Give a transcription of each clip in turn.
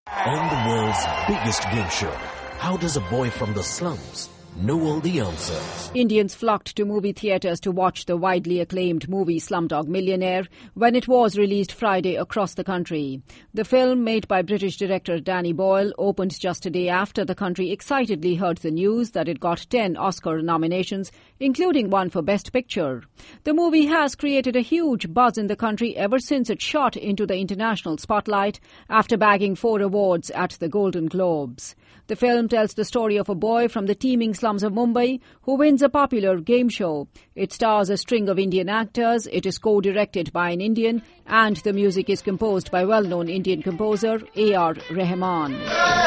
On the world's biggest game show, how does a boy from the slums know all the answers? Indians flocked to movie theatres to watch the widely acclaimed movie Slumdog Millionaire when it was released Friday across the country. The film, made by British director Danny Boyle, opened just a day after the country excitedly heard the news that it got 10 Oscar nominations, including one for Best Picture. The movie has created a huge buzz in the country ever since it shot into the international spotlight after bagging 4 awards at the Golden Globes. The film tells the story of a boy from the teeming slums of Mumbai who wins a popular game show. It stars a string of Indian actors, it is co-directed by an Indian, and the music is composed by well-known Indian composer A.R. Rahman.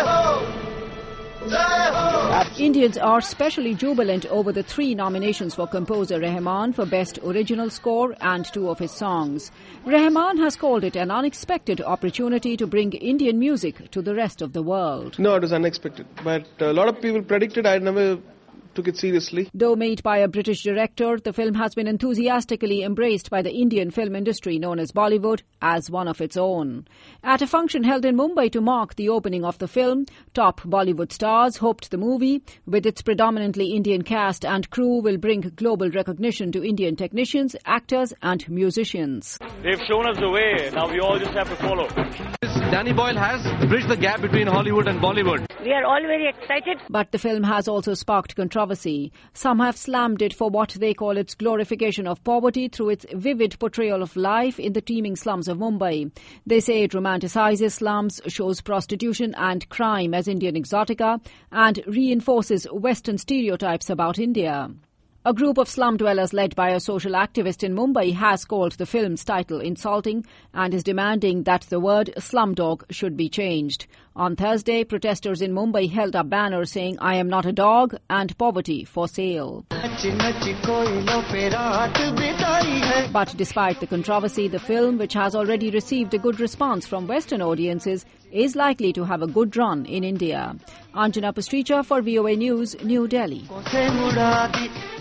Indians are especially jubilant over the 3 nominations for composer Rahman for Best Original Score and 2 of his songs. Rahman has called it an unexpected opportunity to bring Indian music to the rest of the world. No, it was unexpected, but a lot of people predicted. I never took it seriously. Though made by a British director, the film has been enthusiastically embraced by the Indian film industry known as Bollywood as one of its own. At a function held in Mumbai to mark the opening of the film, top Bollywood stars hoped the movie, with its predominantly Indian cast and crew, will bring global recognition to Indian technicians, actors and musicians. They've shown us the way, now we all just have to follow. Danny Boyle has bridged the gap between Hollywood and Bollywood. We are all very excited. But the film has also sparked controversy. Some have slammed it for what they call its glorification of poverty through its vivid portrayal of life in the teeming slums of Mumbai. They say it romanticizes slums, shows prostitution and crime as Indian exotica, and reinforces Western stereotypes about India. A group of slum dwellers led by a social activist in Mumbai has called the film's title insulting and is demanding that the word slumdog should be changed. On Thursday, protesters in Mumbai held up banners saying "I am not a dog" and "Poverty for sale." But despite the controversy, the film, which has already received a good response from Western audiences, is likely to have a good run in India. Anjana Pastricha for VOA News, New Delhi.